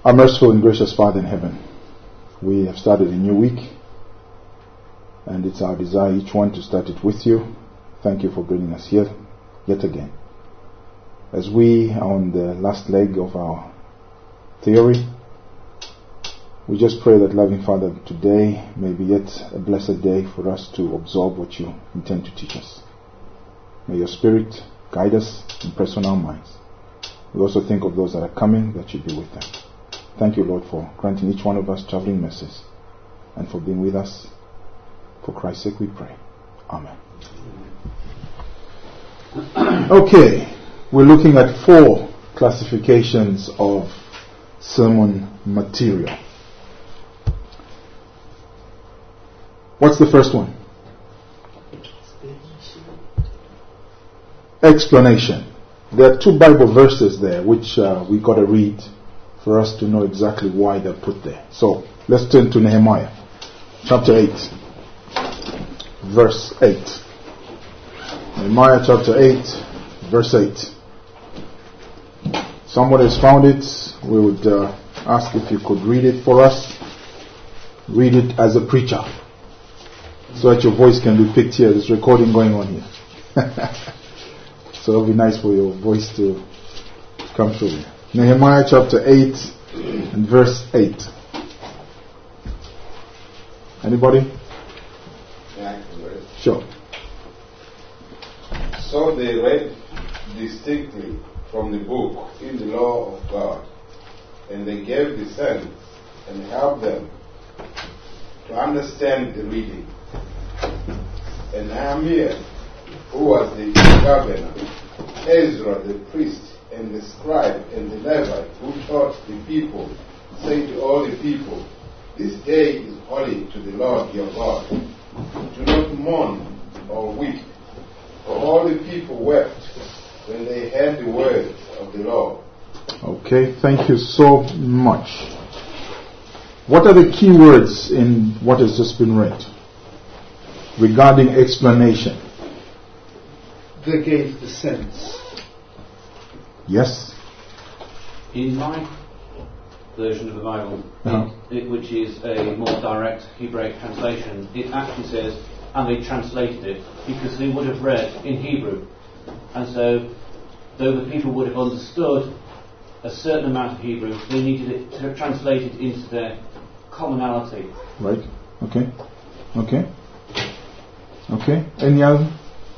Our merciful and gracious Father in heaven, we have started a new week, and it's our desire each one to start it with you. Thank you for bringing us here yet again. As we are on the last leg of our theory, we just pray that, loving Father, today may be yet a blessed day for us to absorb what you intend to teach us. May your Spirit guide us, impress on our minds. We also think of those that are coming, that you be with them. Thank you, Lord, for granting each one of us traveling mercies and for being with us. For Christ's sake we pray. Amen. Okay, we're looking at 4 classifications of sermon material. What's the first one? Explanation. There are 2 Bible verses there which we got to read for us to know exactly why they're put there. So let's turn to Nehemiah chapter 8, verse 8. Nehemiah chapter 8, verse 8. Someone has found it. We would ask if you could read it for us. Read it as a preacher, so that your voice can be picked here. There's recording going on here. So it'll be nice for your voice to come through here. Nehemiah chapter 8 and verse 8. Anybody? Yeah, I can read. Sure. So they read distinctly from the book in the law of God, and they gave the sense and helped them to understand the reading. And Nehemiah, who was the governor, Ezra the priest, and the scribe and the Levite, who taught the people, saying to all the people, "This day is holy to the Lord your God. Do not mourn or weep." For all the people wept when they heard the words of the law. Okay, thank you so much. What are the key words in what has just been read regarding explanation? They gave the sense. Yes? In my version of the Bible, which is a more direct Hebraic translation, it actually says, and they translated it, because they would have read in Hebrew. And so, though the people would have understood a certain amount of Hebrew, they needed it to translate it into their commonality. Right. Okay. Okay. Okay. Any other?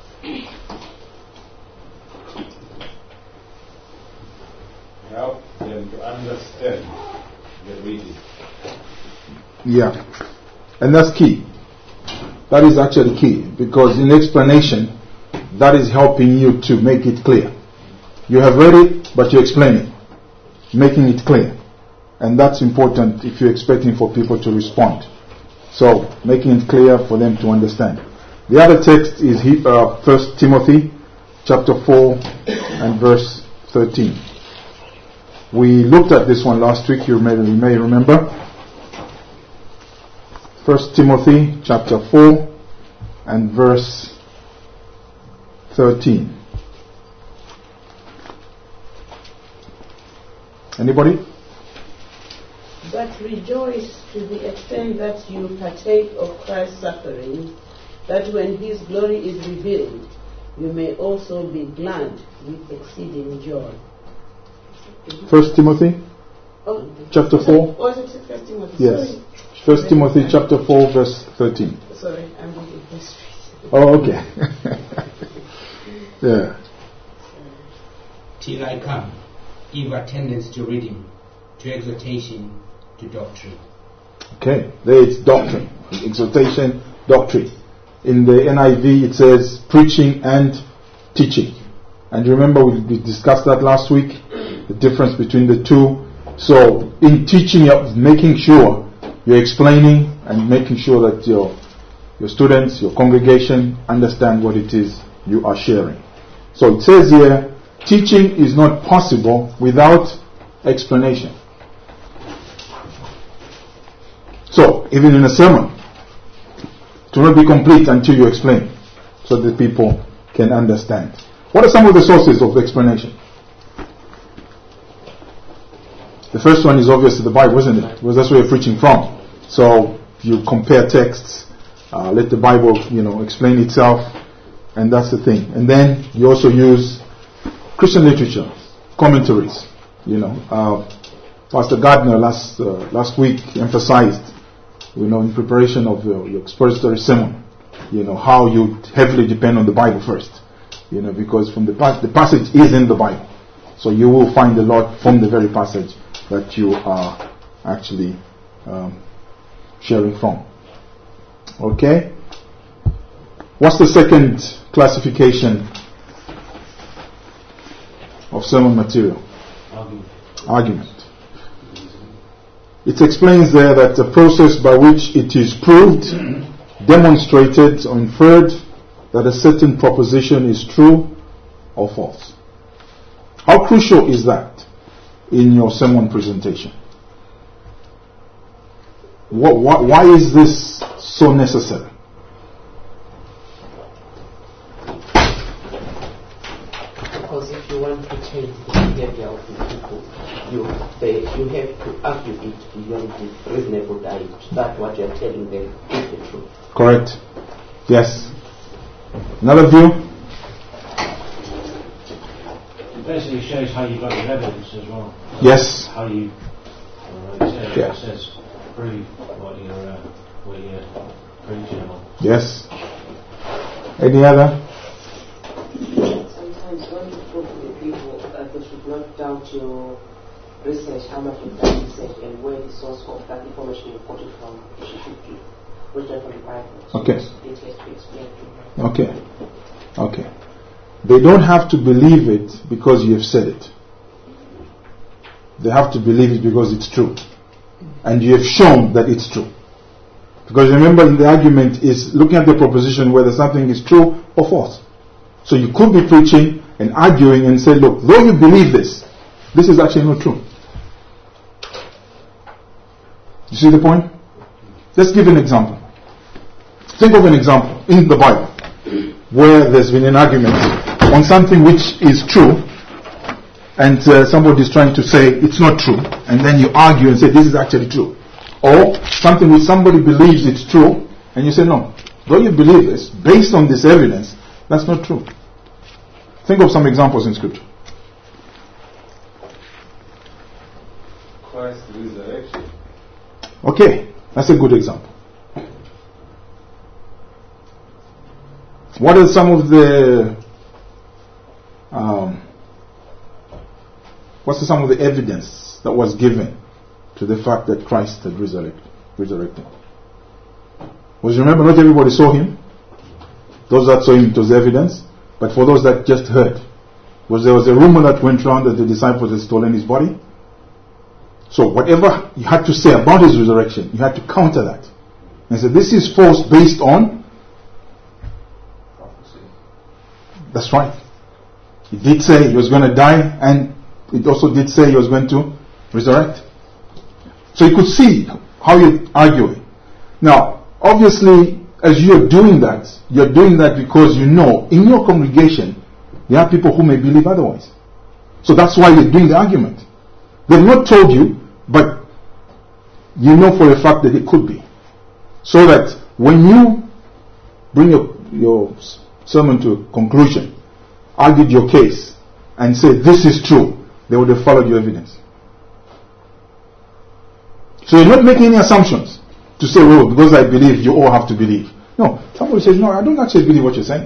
Help them to understand the reading. Yeah. And that's key. That is actually key, because in explanation, that is helping you to make it clear. You have read it, but you're explaining, making it clear. And that's important if you're expecting for people to respond. So, making it clear for them to understand. The other text is 1 Timothy chapter 4 and verse 13. We looked at this one last week, you may remember. 1 Timothy chapter 4 and verse 13. Anybody? But rejoice to the extent that you partake of Christ's suffering, that when his glory is revealed, you may also be glad with exceeding joy. 1 Timothy chapter 4. Was it 1 Timothy? Yes. 1 Timothy chapter 4 verse 13. Sorry, I'm reading this. Oh, okay. Yeah. Till I come, give attendance to reading, to exhortation, to doctrine. Okay, there it's doctrine, exhortation, doctrine. In the NIV it says preaching and teaching. And remember we discussed that last week, the difference between the two. So in teaching, you're making sure you're explaining and making sure that your students, your congregation understand what it is you are sharing. So it says here, teaching is not possible without explanation. So, even in a sermon, it will not be complete until you explain, so that people can understand. What are some of the sources of explanation? The first one is obviously the Bible, isn't it? Because that's where you're preaching from. So you compare texts, let the Bible, explain itself, and that's the thing. And then you also use Christian literature, commentaries. Pastor Gardner last week emphasized, in preparation of your expository sermon, how you heavily depend on the Bible first, because from the passage is in the Bible, so you will find a lot from the very passage that you are actually sharing from. Okay? What's the second classification of sermon material? Argument. It explains there that the process by which it is proved, demonstrated or inferred that a certain proposition is true or false. How crucial is that in your sermon presentation? Why is this so necessary? Because if you want to change the behavior of the people, you have to argue it beyond the reasonable doubt that what you are telling them is the truth. Correct. Yes. Another view? It basically shows how you got your evidence as well. Yes. How you, it says, prove what you're preaching about. Yes. Any other? Sometimes when you talk to the people, they should not doubt your research, how much you've done research, and where the source of that information you got it from. You should do research from the Bible. So okay. It has to explain to them. Okay. They don't have to believe it because you have said it. They have to believe it because it's true. And you have shown that it's true. Because remember, the argument is looking at the proposition whether something is true or false. So you could be preaching and arguing and say, look, though you believe this is actually not true. You see the point? Let's give an example. Think of an example in the Bible where there's been an argument on something which is true, and somebody is trying to say it's not true, and then you argue and say this is actually true. Or something which somebody believes it's true, and you say no, though you believe this, based on this evidence, that's not true. Think of some examples in Scripture. Christ's resurrection. Okay, that's a good example. What are some of the evidence that was given to the fact that Christ had resurrected? Was, remember, not everybody saw him. Those that saw him, it was evidence. But for those that just heard, there was a rumor that went around that the disciples had stolen his body. So whatever you had to say about his resurrection, you had to counter that and say this is false based on prophecy. That's right. He did say he was going to die, and it also did say he was going to resurrect. So you could see how you're arguing. Now, obviously, as you're doing that because you know in your congregation there are people who may believe otherwise. So that's why you're doing the argument. They've not told you, but you know for a fact that it could be. So that when you bring your sermon to a conclusion, argued your case, and say this is true, they would have followed your evidence. So you're not making any assumptions to say, well, because I believe, you all have to believe. No, somebody says, no, I don't actually believe what you're saying.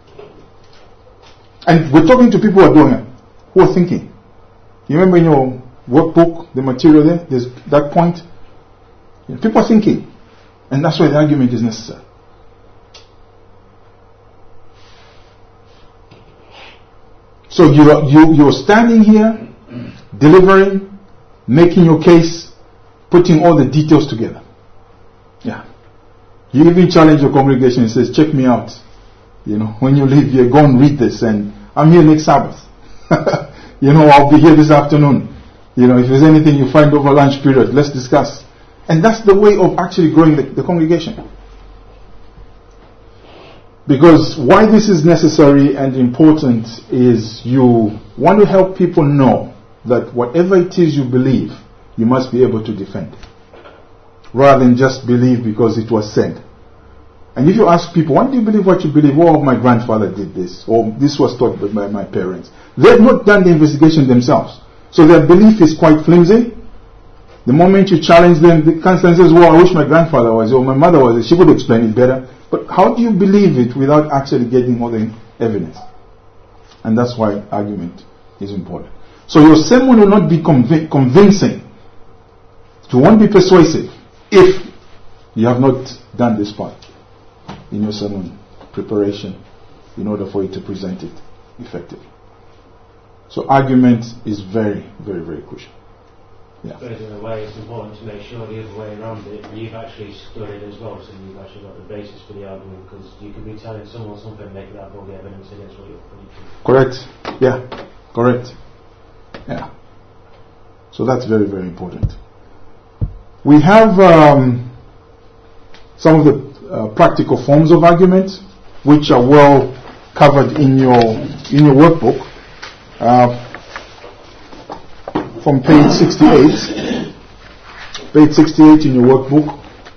And we're talking to people who are thinking. You remember in your workbook, the material there's that point? People are thinking. And that's why the argument is necessary. So you're standing here, delivering, making your case, putting all the details together. Yeah. You even challenge your congregation and says, check me out. When you leave here, go and read this, and I'm here next Sabbath. I'll be here this afternoon. If there's anything you find over lunch period, let's discuss. And that's the way of actually growing the congregation. Because why this is necessary and important is you want to help people know that whatever it is you believe you must be able to defend, rather than just believe because it was said. And if you ask people, why do you believe what you believe? Oh, my grandfather did this, or this was taught by my parents. They've not done the investigation themselves, so their belief is quite flimsy. The moment you challenge them, the constant says, well, I wish my grandfather was, or my mother was, she would explain it better. But how do you believe it without actually getting all the evidence? And that's why argument is important. So your sermon will not be convincing. It won't be persuasive if you have not done this part in your sermon preparation in order for you to present it effectively. So argument is very, very, very crucial. Yeah. But in a way, it's important to make sure the other way around it, you've actually studied as well, so you've actually got the basis for the argument, because you could be telling someone something and make that wrong evidence against what you're preaching. Correct. Yeah. Correct. Yeah. So that's very, very important. We have some of the practical forms of argument, which are well covered in your workbook. From page 68. Page 68 in your workbook.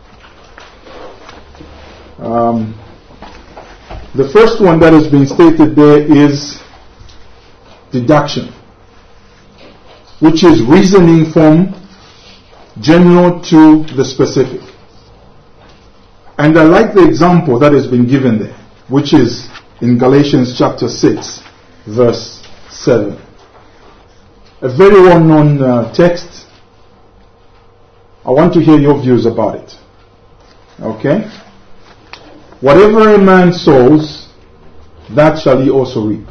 The first one that has been stated there is deduction, which is reasoning from general to the specific. And I like the example that has been given there, which is in Galatians chapter 6, verse 7. A very well-known text. I want to hear your views about it. Okay? Whatever a man sows, that shall he also reap.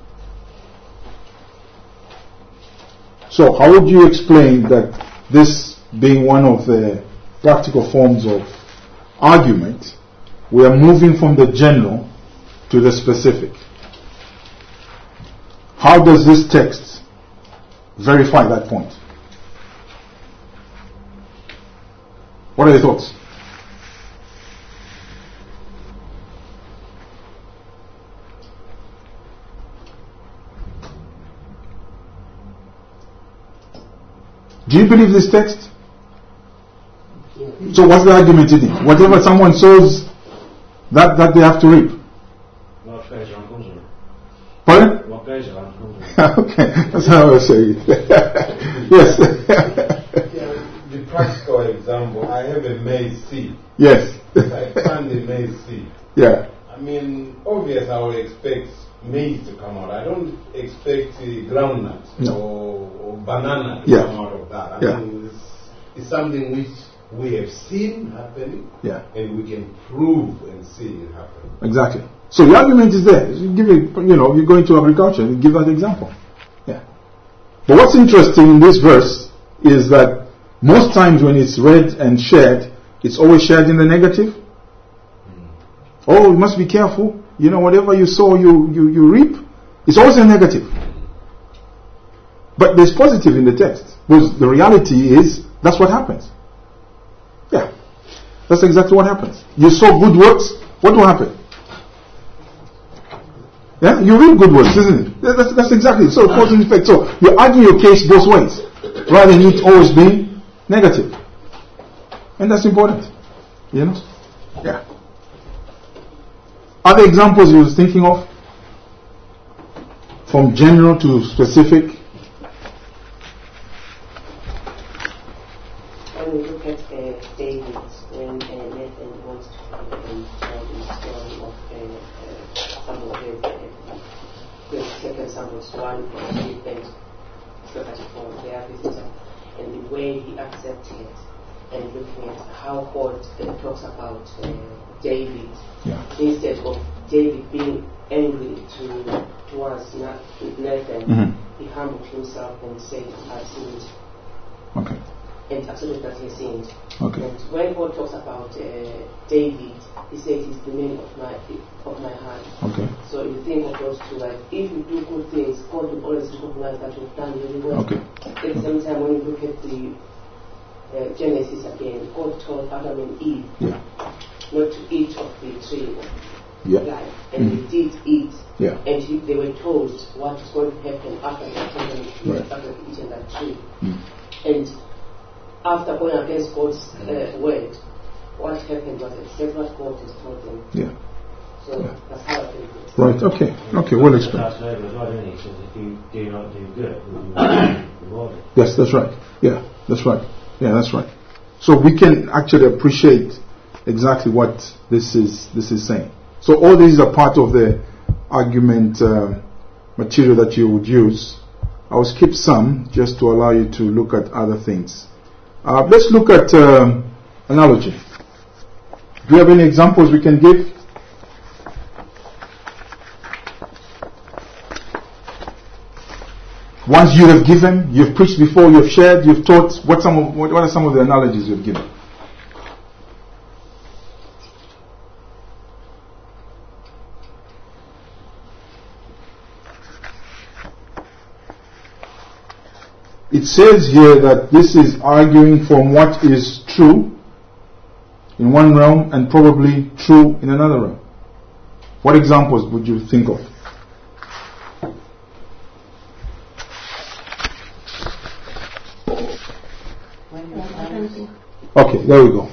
So how would you explain that this being one of the practical forms of argument, we are moving from the general to the specific? How does this text verify that point? What are your thoughts? Do you believe this text? So what's the argument in it? Whatever someone sows, that they have to reap. What goes around comes around. Pardon? What goes around comes around. Okay, that's how I say it. Yes. The practical example, I have a maize seed. Yes. I plant the maize seed. Yeah. I mean, obviously I would expect maize to come out. I don't expect groundnut or banana to come out of that. I mean, it's something which we have seen happening, and we can prove and see it happen. Exactly. So the argument is there. You give it, you go into agriculture, you give that example. Yeah. But what's interesting in this verse is that most times when it's read and shared, it's always shared in the negative. Oh, you must be careful. Whatever you sow, you reap. It's always a negative. But there's positive in the text. Because the reality is, that's what happens. Yeah. That's exactly what happens. You sow good works, what will happen? Yeah? You reap good works, isn't it? That's exactly it. So cause and effect. So you argue your case both ways, rather than it always being negative. And that's important. Yeah. Other examples you was thinking of? From general to specific? When we look at David, when Nathan wants to tell the story of Samuel, 2 Samuel 1, and 34, they are visitor, and the way he accepted, and looking at how God talks about David, instead of David being angry towards Nathan, he humbled himself and said, I've sinned. Okay. And accepted that he sinned. Okay. And when God talks about David, he says he's the man of my heart. Okay. So you think of those two, like if you do good things, God will always recognize that you've done really well. Okay. At the same time, when you look at the Genesis again, God told Adam and Eve not to eat of the tree of life, and they did eat. Yeah. And they were told what is going to happen after they eaten that tree. And after going against God's word, what happened was exactly what God has told them. Yeah. So that's how I think it is. Right. Okay. Okay. Well explained. That's over as well, isn't it? He says if you do not do good, you will be rewarded. Yes, that's right. Yeah, that's right. Yeah, that's right. So we can actually appreciate exactly what this is saying. So all these are part of the argument material that you would use. I will skip some just to allow you to look at other things. Let's look at analogy. Do you have any examples we can give? Ones you have given, you've preached before, you've shared, you've taught. What are some of the analogies you've given? It says here that this is arguing from what is true in one realm and probably true in another realm. What examples would you think of? Okay, there we go.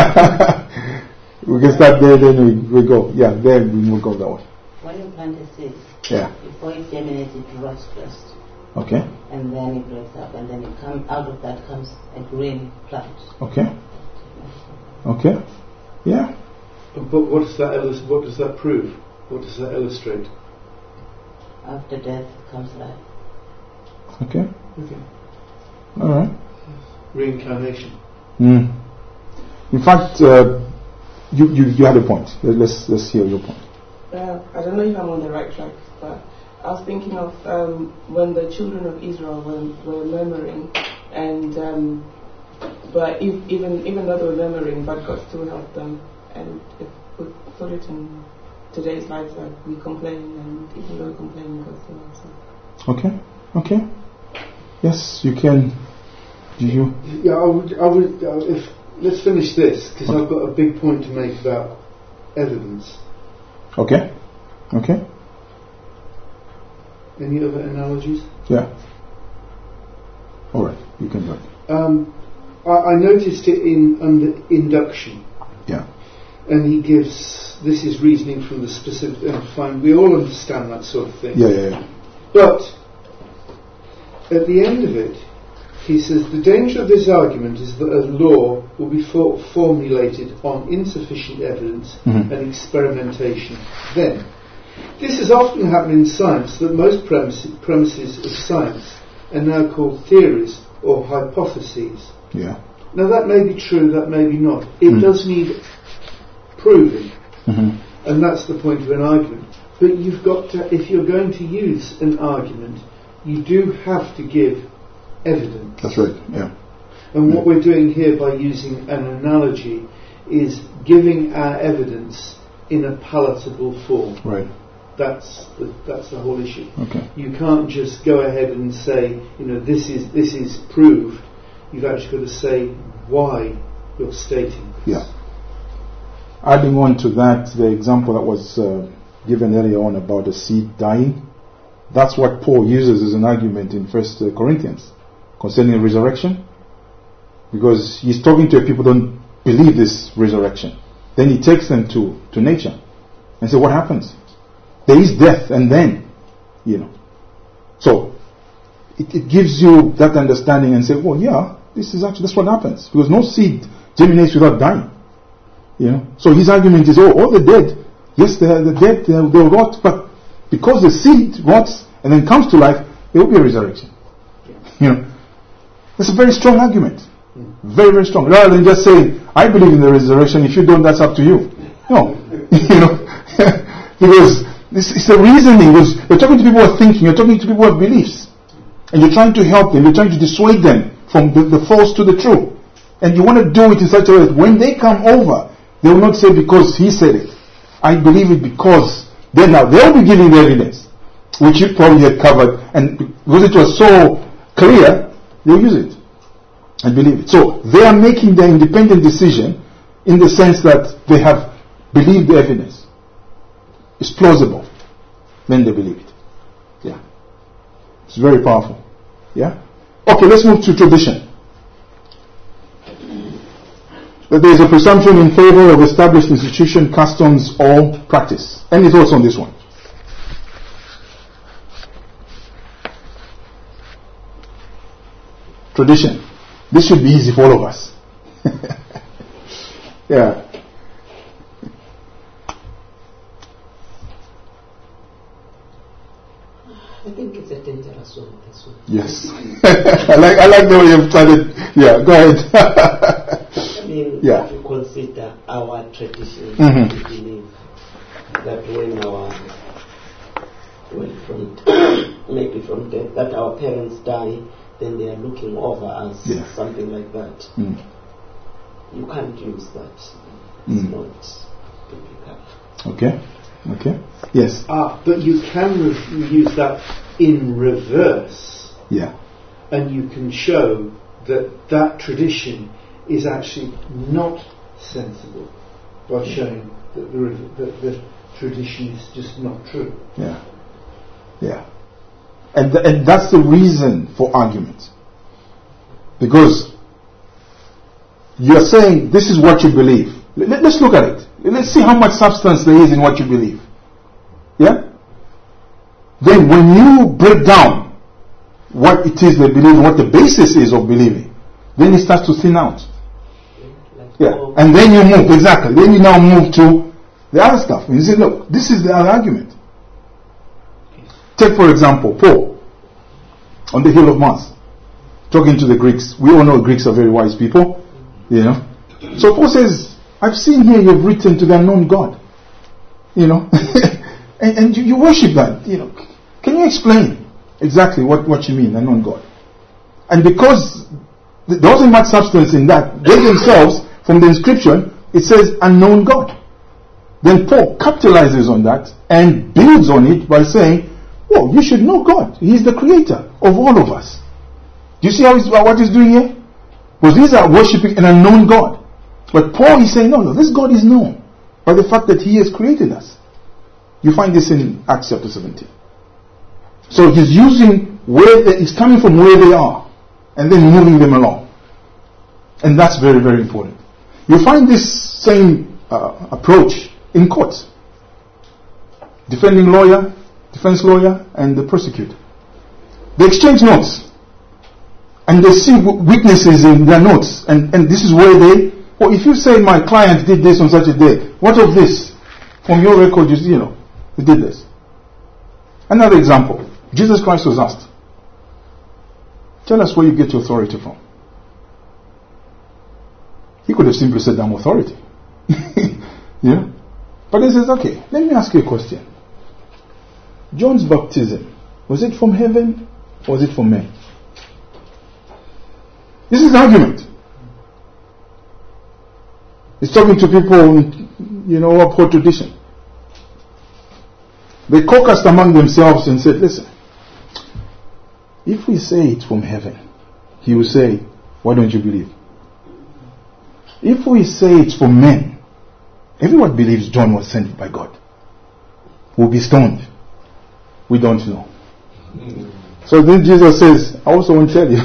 We can start there, then we go. Yeah, then we will go that way. When you plant a seed, before it germinates, it rots first. Okay. And then it breaks up, and then out of that comes a green plant. Okay. Okay. Yeah. But what does that prove? What does that illustrate? After death comes life. Okay. Okay. All right. Reincarnation. In fact, you had a point. Let's hear your point. I don't know if I'm on the right track, but I was thinking of when the children of Israel were murmuring, and but even though they were murmuring, but God still helped them. And if we put it in today's life, that we complain, and even though we complain, God still helps us. Okay. Okay. Yes, you can. Do you? Yeah, I would. Let's finish this because I've got a big point to make about evidence. Okay. Okay. Any other analogies? Yeah. All right, you can go. I noticed it under induction. Yeah. And he gives, this is reasoning from the specific, and fine, we all understand that sort of thing. Yeah. But at the end of it, he says the danger of this argument is that a law will be formulated on insufficient evidence and experimentation. Then, this has often happened in science, that most premises of science are now called theories or hypotheses. Yeah. Now that may be true, that may be not. It does need proving, and that's the point of an argument. But you've got to, if you're going to use an argument, you do have to give evidence. That's right, yeah. And what we're doing here by using an analogy is giving our evidence in a palatable form. Right. That's the whole issue. Okay. You can't just go ahead and say, this is proved. You've actually got to say why you're stating this. Yeah. Adding on to that, the example that was given earlier on about the seed dying, that's what Paul uses as an argument in 1 Corinthians concerning resurrection, because he's talking to people who don't believe this resurrection. Then he takes them to nature and says, what happens? There is death, and then, So it gives you that understanding and say, well, yeah, that's what happens, because no seed germinates without dying. So his argument is, all the dead, yes, the dead, they'll rot, but because the seed rots and then comes to life, there will be a resurrection. That's a very strong argument. Very, very strong. Rather than just saying, I believe in the resurrection, if you don't, that's up to you. No. Because this is the reasoning. You're talking to people who are thinking, you're talking to people who have beliefs. And you're trying to help them, you're trying to dissuade them from the false to the true. And you want to do it in such a way that when they come over, they will not say because he said it. I believe it because. Then now they'll be giving the evidence, which you probably had covered, and because it was so clear, they'll use it and believe it. So they are making their independent decision in the sense that they have believed the evidence. It's plausible. Then they believe it. Yeah. It's very powerful. Yeah? Okay, let's move to tradition. that there is a presumption in favor of established institution, customs, or practice. Any thoughts on this one? Tradition. This should be easy for all of us. Yeah. I think it's a dangerous one, this one. Yes. I like the way you've started. Yeah, go ahead. I mean, yeah. if you consider our tradition, Mm-hmm. we believe that when maybe from death, that our parents die, then they are looking over us, yeah. something like that. Mm. You can't use that. It's not biblical. Okay. Okay. Yes. But you can use that in reverse. Yeah. And you can show that that tradition is actually not sensible by showing that the tradition is just not true. Yeah. Yeah. And that's the reason for argument. Because you're saying this is what you believe. Let's look at it. Let's see how much substance there is in what you believe. Yeah? Then when you break down what it is they believe, what the basis is of believing, then it starts to thin out. Yeah. And then you move, exactly. Then you now move to the other stuff. And you say, look, this is the other argument. Take, for example, Paul on the Hill of Mars, talking to the Greeks. We all know Greeks are very wise people. You know. So Paul says, I've seen here you've written to the unknown God. You know. and you worship that. You know. Can you explain exactly what you mean, unknown God? And because there wasn't much substance in that, they themselves, from the inscription, it says unknown God. Then Paul capitalizes on that and builds on it by saying, well, you should know God. He is the creator of all of us. Do you see what he's doing here? Because these are worshipping an unknown God. But Paul is saying, no, this God is known by the fact that he has created us. You find this in Acts chapter 17. So he's using he's coming from where they are and then moving them along. And that's very, very important. You find this same approach in courts. Defending lawyer, defense lawyer, and the prosecutor. They exchange notes. And they see weaknesses in their notes. And this is where if you say my client did this on such a day, what of this? From your record, you know, he did this. Another example. Jesus Christ was asked, tell us where you get your authority from. He could have simply said, I'm authority. Yeah? But he says, okay, let me ask you a question. John's baptism, was it from heaven or was it from men? This is the argument. He's talking to people, you know, uphold tradition. They caucused among themselves and said, listen, if we say it's from heaven, he will say, why don't you believe? If we say it's from men, everyone believes John was sent by God. We'll be stoned. We don't know. So then Jesus says, I also won't tell you.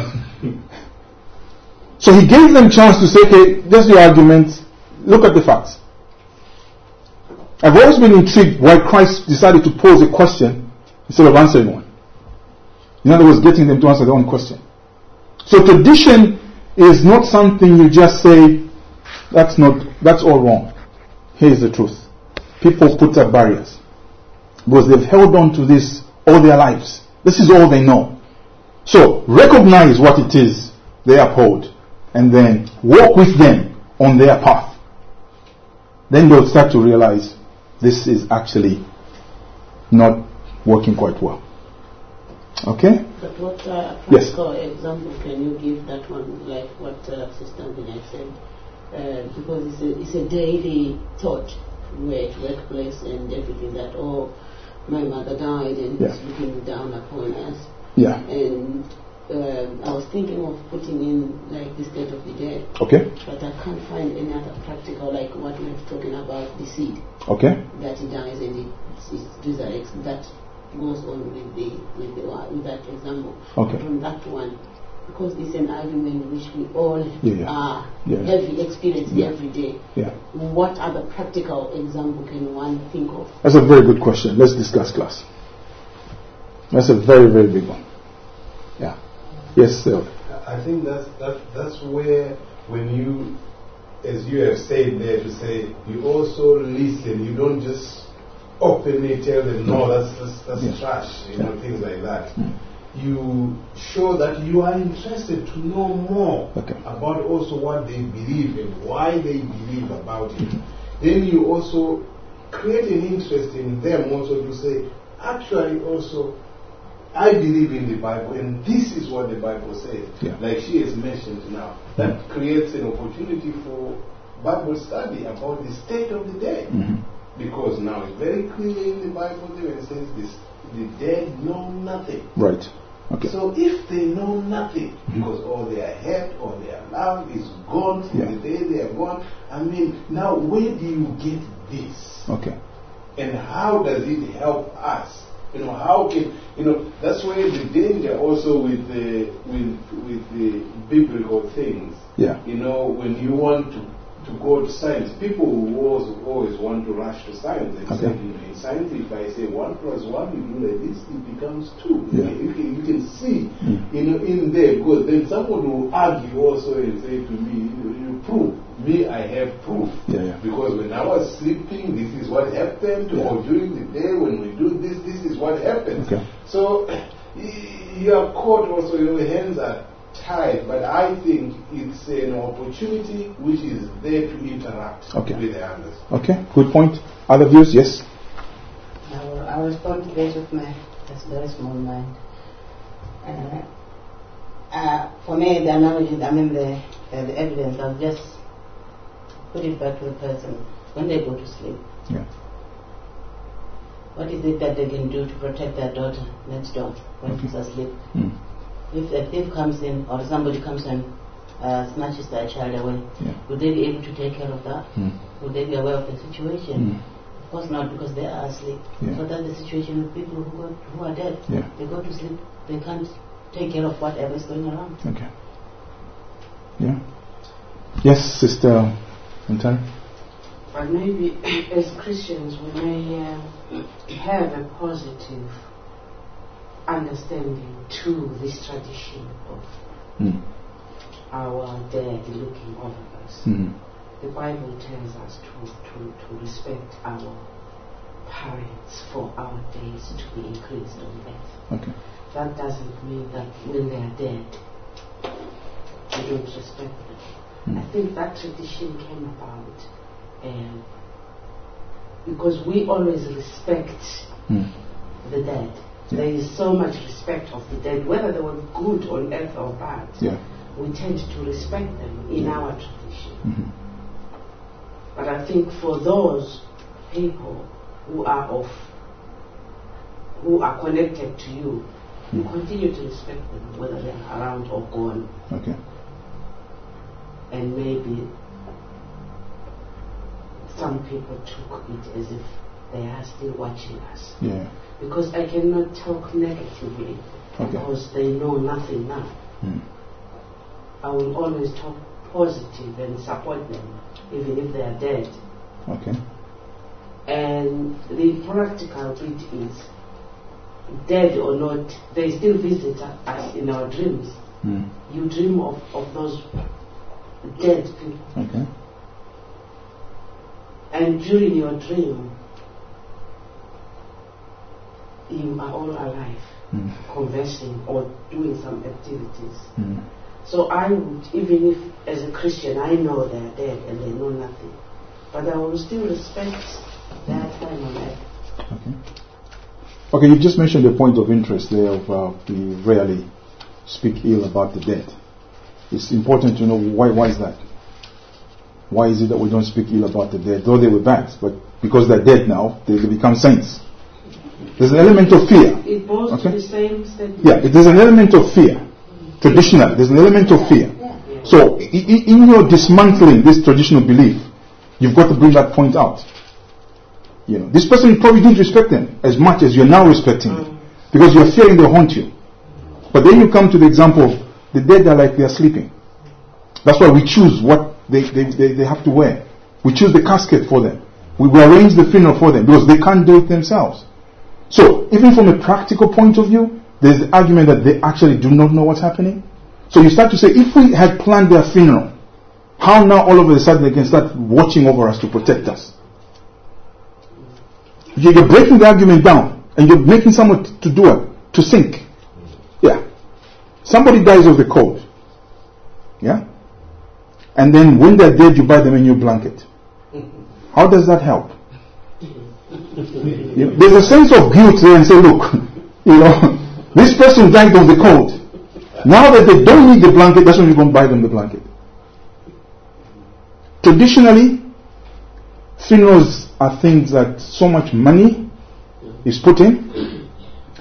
So he gave them a chance to say, okay, there's the argument. Look at the facts. I've always been intrigued why Christ decided to pose a question instead of answering one. In other words, getting them to answer their own question. So tradition is not something you just say, that's all wrong. Here's the truth. People put up barriers because they've held on to this all their lives. This is all they know. So recognize what it is they uphold and then walk with them on their path. Then they'll start to realize this is actually not working quite well. Okay? But what yes. example can you give that one, like what Sister Vinay said? Because it's a daily thought, where at workplace and everything, that, oh, my mother died and he's looking down upon us. Yeah. And I was thinking of putting in like the state of the dead. Okay. But I can't find any other practical, like what we were talking about, the seed. Okay. That he dies and it resurrects. That goes on with that example. Okay. From that one, because it's an argument which we all Yeah. have experienced every day. Yeah. What other practical example can one think of? That's a very good question. Let's discuss, class. That's a very, very big one. Yeah. Yes, sir. I think that's where, when you, as you have said there, to say you also listen. You don't just openly tell them, no, that's trash, things like that. You show that you are interested to know more about also what they believe and why they believe about it. Then you also create an interest in them also to say, actually also, I believe in the Bible and this is what the Bible says. Like she has mentioned now. That creates an opportunity for Bible study about the state of the dead. Because now it's very clear in the Bible there it says the dead know nothing. Right. Okay. So if they know nothing, because all their head or their love is gone from the day they are gone, I mean, now where do you get this? Okay. And how does it help us? How can, that's where the danger also with the biblical things. Yeah. When you want to go to science, people always want to rush to science. They say, in science, if I say 1 + 1, you do like this, it becomes 2. Yeah. You can see, in there, because then someone will argue also and say to me, you prove. Me, I have proof. Because when I was sleeping, this is what happened. Or during the day, when we do this, this is what happens. Okay. So, you are caught also, your hands are tied, but I think it's an opportunity which is there to interact with the others. Okay, good point. Other views? Yes? I will respond to this with my very small mind. For me, the analogy, the evidence, I'll just put it back to the person. When they go to sleep, what is it that they can do to protect their daughter next door when she's asleep? If a thief comes in or somebody comes and snatches their child away, would they be able to take care of that? Would they be aware of the situation? Of course not, because they are asleep. So that's the situation with people who are dead. They go to sleep, they can't take care of whatever is going around. Okay. Yeah. Yes, Sister Antari? But maybe as Christians we may have a positive understanding to this tradition of our dead looking over us. The Bible tells us to respect our parents for our days to be increased on earth. Okay. That doesn't mean that when they are dead we don't respect them. I think that tradition came about because we always respect the dead. There is so much respect of the dead, whether they were good on earth or bad. We tend to respect them in our tradition. But I think for those people who are connected to you, you continue to respect them, whether they are around or gone. Okay. And maybe some people took it as if they are still watching us. Because I cannot talk negatively because they know nothing now. I will always talk positive and support them even if they are dead. Okay. And the practical bit is, dead or not, they still visit us in our dreams. You dream of those dead people. Okay. And during your dream, you are all alive, conversing or doing some activities. So I would, even if as a Christian I know they are dead and they know nothing, but I will still respect their time on earth. Okay, you just mentioned the point of interest there of we rarely speak ill about the dead. It's important to know why is that? Why is it that we don't speak ill about the dead, though they were bad, but because they're dead now, they become saints? There's an element of fear. It goes to the same statement. There's an element of fear. Traditional, there's an element of fear. So, in your dismantling this traditional belief, you've got to bring that point out. This person probably didn't respect them as much as you're now respecting them, because you're fearing they'll haunt you. But then you come to the example of The dead are like they are sleeping. That's why we choose what they have to wear. We choose the casket for them. We arrange the funeral for them because they can't do it themselves. So, even from a practical point of view, there's the argument that they actually do not know what's happening. So you start to say, if we had planned their funeral, how now all of a sudden they can start watching over us to protect us? You're breaking the argument down and you're making someone to do it, to think. Yeah. Somebody dies of the cold. Yeah? And then when they're dead, you buy them a new blanket. How does that help? There's a sense of guilt there and say, look, this person died of the cold. Now that they don't need the blanket, that's when you're going to buy them the blanket. Traditionally, funerals are things that so much money is put in.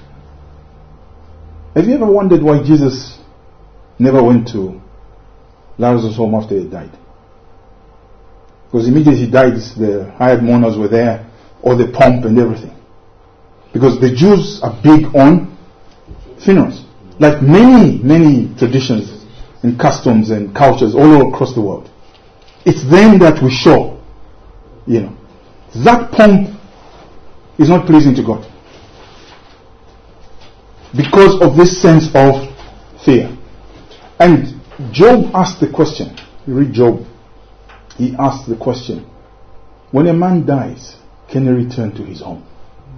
Have you ever wondered why Jesus never went to Lazarus' home after he died? Because immediately he died, the hired mourners were there, all the pomp and everything. Because the Jews are big on funerals. Like many traditions and customs and cultures all across the world. It's them that we show. That pomp is not pleasing to God. Because of this sense of fear. And Job asked the question. You read Job. He asked the question. When a man dies, can he return to his home?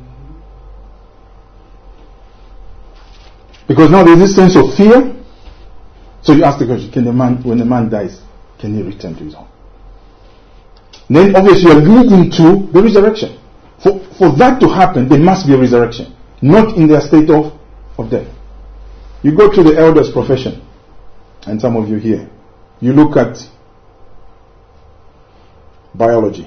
Because now there is this sense of fear. So you ask the question, when a man dies, can he return to his home? Then obviously you are leading to the resurrection. For that to happen, there must be a resurrection. Not in their state of death. You go to the elders' profession, and some of you here, you look at biology.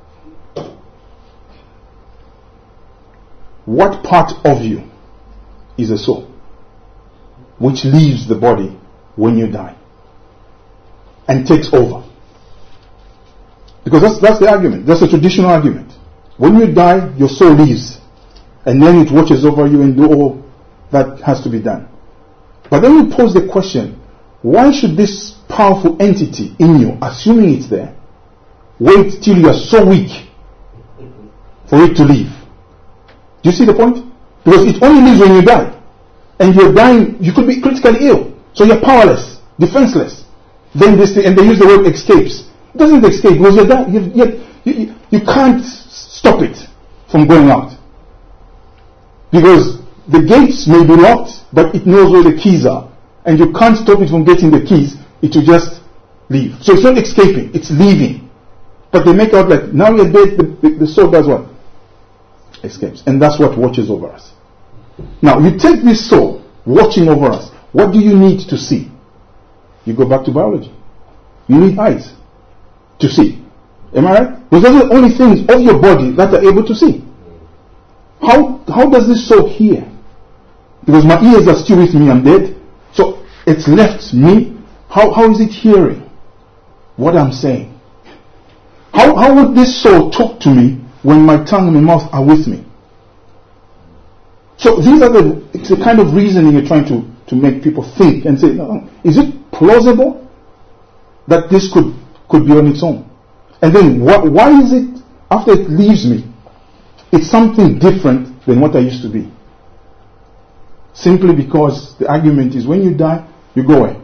What part of you is a soul which leaves the body when you die and takes over? Because that's the argument. That's a traditional argument. When you die, your soul leaves and then it watches over you and do all that has to be done. But then you pose the question, why should this powerful entity in you, assuming it's there, wait till you are so weak for it to leave? Do you see the point? Because it only leaves when you die. And you're dying, you could be critically ill. So you're powerless, defenseless. Then and they use the word escapes. It doesn't escape because you're dying. You can't stop it from going out. Because the gates may be locked, but it knows where the keys are. And you can't stop it from getting the keys. It will just leave. So it's not escaping, it's leaving. But they make out like, now you're dead, the soul does what? Escapes. And that's what watches over us. Now, you take this soul watching over us. What do you need to see? You go back to biology. You need eyes to see. Am I right? Because those are the only things of your body that are able to see. How does this soul hear? Because my ears are still with me, I'm dead. So it's left me. How is it hearing what I'm saying? How would this soul talk to me when my tongue and my mouth are with me? So these are it's the kind of reasoning you're trying to make people think and say, is it plausible that this could be on its own? And then why is it, after it leaves me, it's something different than what I used to be? Simply because the argument is when you die, you go where?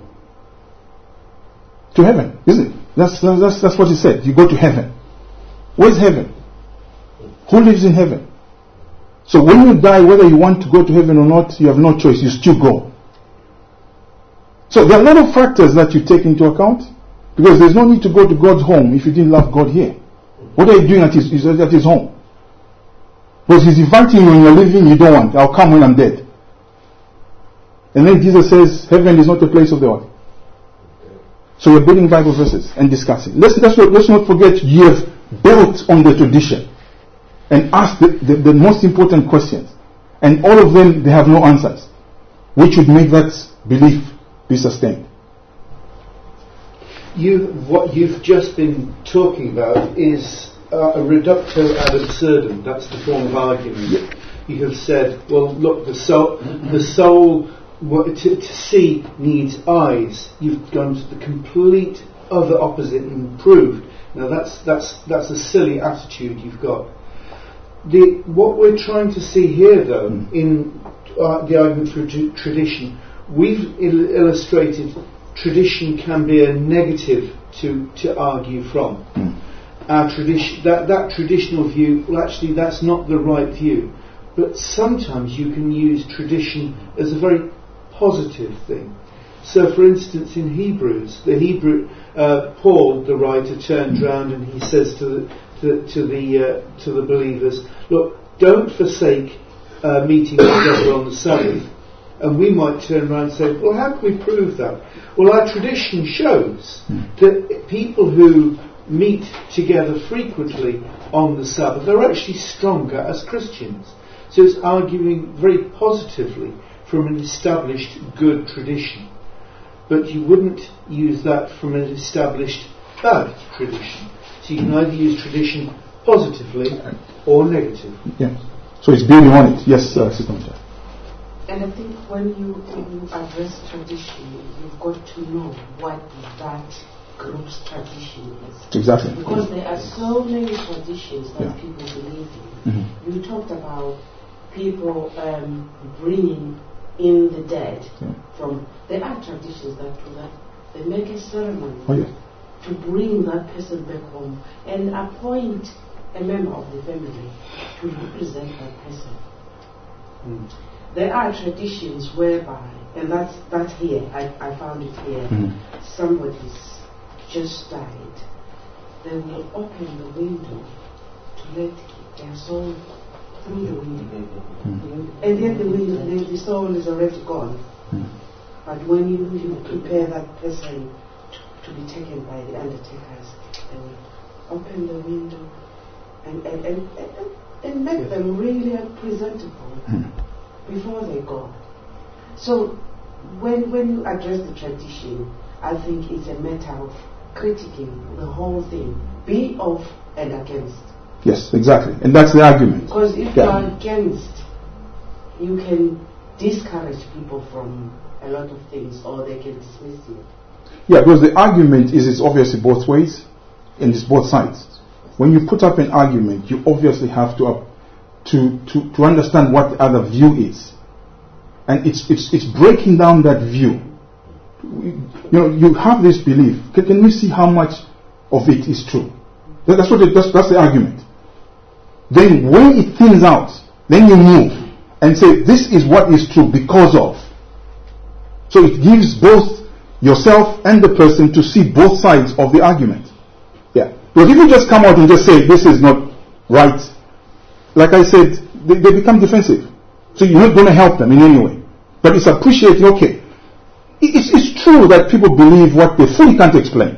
To heaven, isn't it? That's what he said. You go to heaven. Where's heaven? Who lives in heaven? So when you die, whether you want to go to heaven or not, you have no choice. You still go. So there are a lot of factors that you take into account, because there's no need to go to God's home if you didn't love God here. What are you doing at his home? Because he's inviting you when you're living, you don't want. I'll come when I'm dead. And then Jesus says, heaven is not a place of the earth. So we're building Bible verses and discussing. Let's not forget you have built on the tradition and asked the most important questions. And all of them, they have no answers, which would make that belief be sustained. What you've just been talking about is a reductio ad absurdum. That's the form of argument. Yeah. You have said, well, look, the soul to see needs eyes. You've gone to the complete other opposite and proved. Now that's a silly attitude you've got. What we're trying to see here, though, in the argument for tradition, we've illustrated tradition can be a negative to argue from. Our tradition, that traditional view, well, actually, that's not the right view. But sometimes you can use tradition as a very positive thing. So, for instance, in Hebrews, Paul, the writer, turns round and he says to the believers, look, don't forsake meeting together on the Sabbath. And we might turn around and say, well, how can we prove that? Well, our tradition shows that people who meet together frequently on the Sabbath are actually stronger as Christians. So it's arguing very positively from an established good tradition. But you wouldn't use that from an established bad tradition. So you can either use tradition positively or negatively. Yeah. So it's building on it. Yes, Sister Michelle. And I think when you address tradition, you've got to know what that group's tradition is. Exactly. Because there are so many traditions that people believe in. You talked about people bringing in the dead from. There are traditions that do that. They make a ceremony to bring that person back home and appoint a member of the family to represent that person. There are traditions whereby, and that's here, I found it here, somebody's just died. They will open the window to let their soul through the window. And yet the soul is already gone. But when you prepare that person to be taken by the undertakers, they will open the window and make them really presentable before they go. So when you address the tradition, I think it's a matter of critiquing the whole thing, be of and against. Yes, exactly. And that's the argument. Because if you are against, you can discourage people from a lot of things, or they can dismiss you. Yeah, because the argument is it's obviously both ways and it's both sides. When you put up an argument, you obviously have to understand what the other view is, and it's breaking down that view. You have this belief. Can we see how much of it is true? That's the argument. Then when it thins out, then you move and say this is what is true because of. So it gives both yourself and the person to see both sides of the argument. Yeah. But if you just come out and just say this is not right, like I said, they become defensive. So you're not going to help them in any way. But it's appreciating, okay, it's true that people believe what they fully can't explain.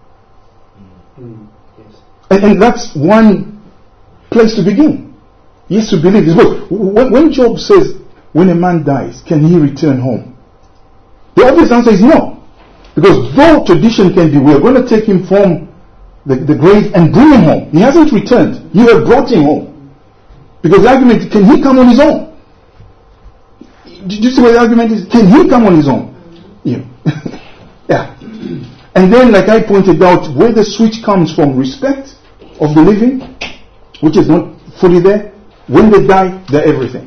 Yes. And that's one place to begin. Yes, to believe this. When Job says, when a man dies, can he return home? The obvious answer is no. Because though tradition can be, we're going to take him from the grave and bring him home. He hasn't returned. You have brought him home. Because the argument, can he come on his own? Did you see what the argument is? Can he come on his own? Yeah. Yeah. And then, like I pointed out, where the switch comes from respect of the living, which is not fully there, when they die, they're everything.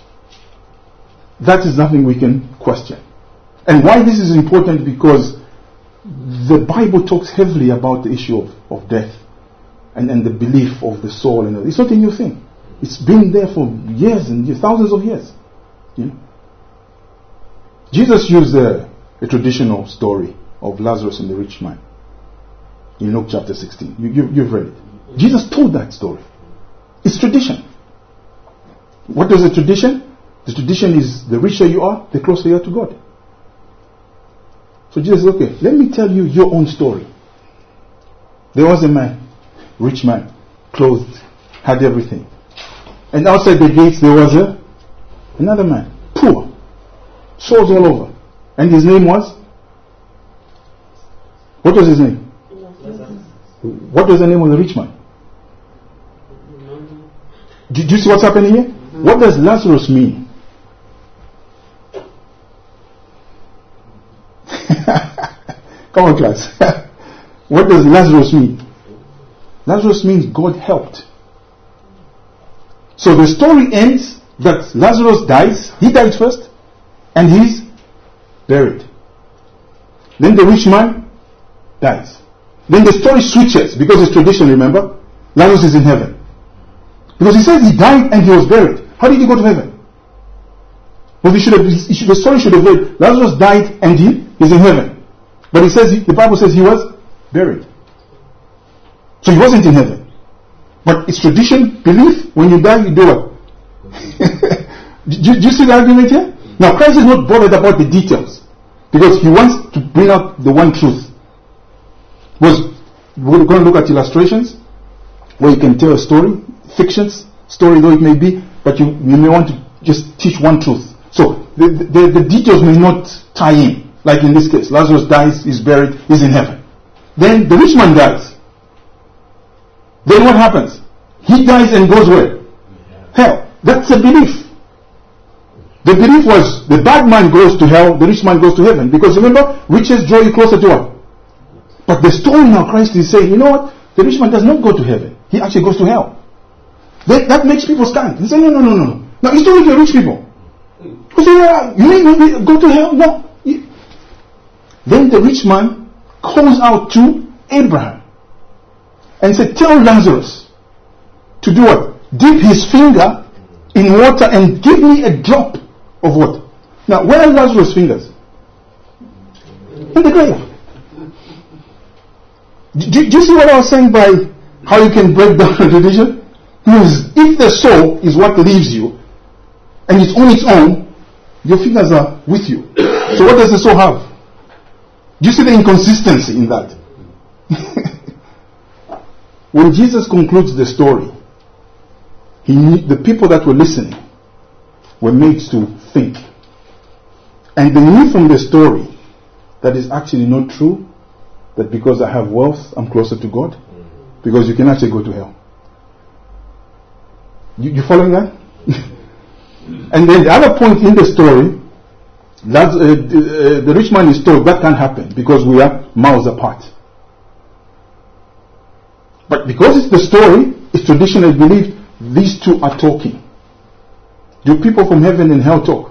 That is nothing we can question. And why this is important, because the Bible talks heavily about the issue of death and the belief of the soul. And it's not a new thing. It's been there for years and years, thousands of years. You know? Jesus used a traditional story of Lazarus and the rich man in Luke chapter 16. You've read it. Jesus told that story. It's tradition. What is a tradition? The tradition is the richer you are, the closer you are to God. So Jesus said, okay, let me tell you your own story. There was a man, rich man, clothed, had everything. And outside the gates there was another man, poor, sores all over. And his name was? What was his name? What was the name of the rich man? Did you see what's happening here? What does Lazarus mean? Come on, class. What does Lazarus mean? Lazarus means God helped. So the story ends that Lazarus dies. He died first, and he's buried. Then the rich man dies. Then the story switches because it's tradition, remember? Lazarus is in heaven. Because he says he died and he was buried. How did he go to heaven? Well, the story should have read, Lazarus died and he is in heaven. But it says, the Bible says he was buried. So he wasn't in heaven. But it's tradition, belief, when you die, you do what? do you see the argument here? Now, Christ is not bothered about the details. Because he wants to bring out the one truth. Because we're going to look at illustrations where you can tell a story, fictions, story though it may be, but you may want to just teach one truth. So the details may not tie in. Like in this case, Lazarus dies, is buried, is in heaven. Then the rich man dies. Then what happens? He dies and goes where? Hell. That's a belief. The belief was the bad man goes to hell, the rich man goes to heaven. Because remember, riches draw you closer to what? But the story now, Christ is saying, you know what? The rich man does not go to heaven. He actually goes to hell. That makes people stand. They say, no. Now he's talking to the rich people. They say, you mean go to hell? No. Then the rich man calls out to Abraham and said, tell Lazarus to do what? Dip his finger in water and give me a drop of water. Now, where are Lazarus' fingers? In the grave. Do you see what I was saying by how you can break down a tradition? Because if the soul is what leaves you, and it's on its own, your fingers are with you. So what does the soul have? Do you see the inconsistency in that? When Jesus concludes the story, the people that were listening were made to think. And they knew from the story that is actually not true, that because I have wealth, I'm closer to God. Because you can actually go to hell. You following that? And then the other point in the story, the rich man is told that can't happen because we are miles apart. But because it's the story, it's traditionally believed these two are talking. Do people from heaven and hell talk?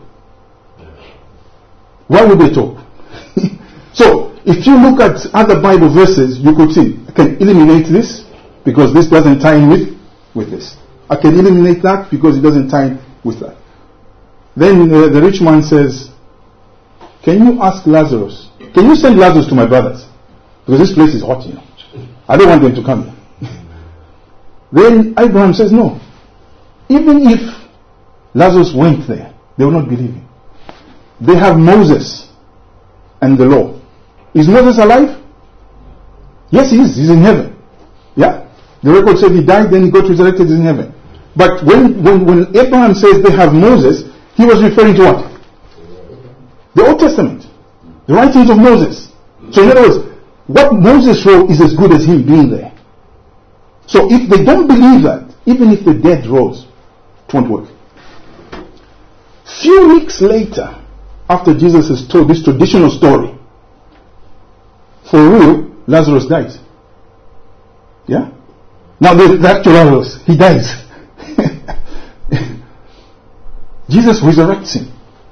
Why would they talk? So, if you look at other Bible verses, you could see, I can eliminate this because this doesn't tie in with this. I can eliminate that because it doesn't tie in with that. Then the rich man says, can you ask Lazarus, can you send Lazarus to my brothers? Because this place is hot, you know. I don't want them to come here. Then Abraham says, no. Even if Lazarus went there, they will not believe him. They have Moses and the law. Is Moses alive? Yes, he is. He's in heaven. Yeah? The record said he died, then he got resurrected, he's in heaven. But when Abraham says they have Moses, he was referring to what? The Old Testament. The writings of Moses. So in other words, what Moses wrote is as good as him being there. So if they don't believe that, even if the dead rose, it won't work. Few weeks later, after Jesus has told this traditional story, for real, Lazarus dies. Yeah? Now the actual Lazarus, he dies. Jesus resurrects him.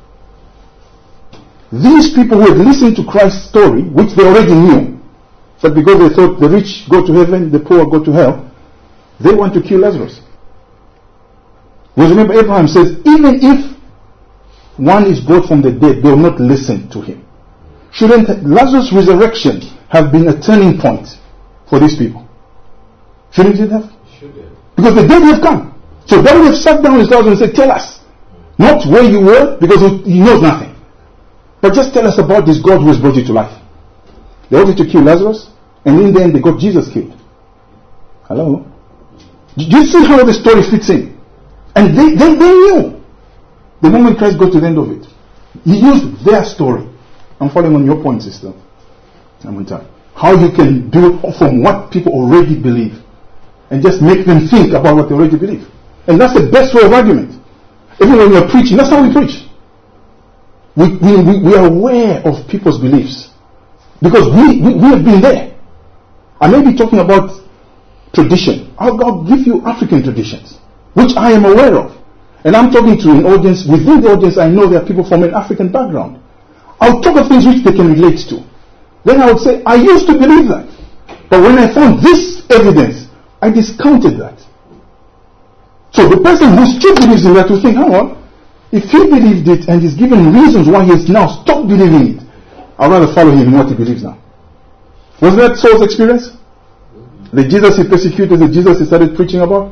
These people who had listened to Christ's story, which they already knew, but because they thought the rich go to heaven, the poor go to hell, they want to kill Lazarus. Because remember, Abraham says, even if one is brought from the dead, they will not listen to him. Shouldn't Lazarus' resurrection have been a turning point for these people? Shouldn't it have? Because the dead have come. So they would have sat down with Lazarus and said, tell us. Not where you were, because he knows nothing. But just tell us about this God who has brought you to life. They wanted to kill Lazarus, and in the end they got Jesus killed. Hello? Do you see how the story fits in? And they knew. The moment Christ got to the end of it, he used their story. I'm following on your point, sister. I'm on time. How you can build from what people already believe and just make them think about what they already believe. And that's the best way of argument. Even when you're preaching, that's how we preach. We are aware of people's beliefs. Because we have been there. I may be talking about tradition. I'll give you African traditions, which I am aware of. And I'm talking to an audience. Within the audience, I know there are people from an African background. I'll talk of things which they can relate to. Then I would say, I used to believe that. But when I found this evidence, I discounted that. So the person who still believes in that will think, hang on, if he believed it and is given reasons why he has now stopped believing it, I'd rather follow him in what he believes now. Was that Saul's experience? The Jesus he persecuted, the Jesus he started preaching about?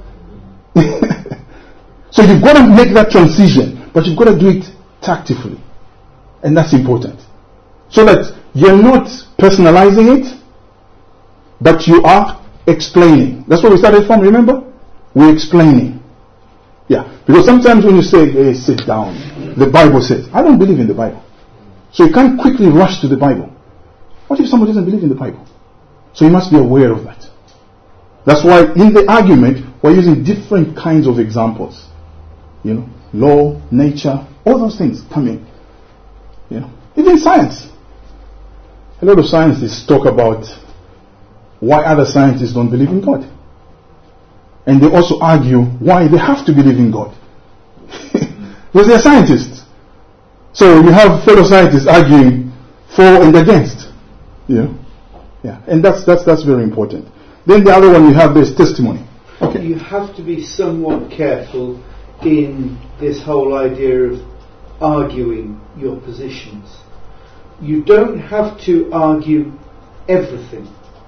So you've got to make that transition, but you've got to do it tactfully. And that's important. So that you're not personalizing it, but you are explaining. That's where we started from, remember? We're explaining. Yeah. Because sometimes when you say, hey, sit down, the Bible says, I don't believe in the Bible. So you can't quickly rush to the Bible. What if somebody doesn't believe in the Bible? So you must be aware of that. That's why in the argument, we're using different kinds of examples. You know, law, nature, all those things come in. You know, even science. A lot of scientists talk about why other scientists don't believe in God. And they also argue why they have to believe in God. Because they're scientists. So you have fellow scientists arguing for and against. You know? Yeah. And that's very important. Then the other one you have is testimony. Okay. You have to be somewhat careful in this whole idea of arguing your positions. You don't have to argue everything.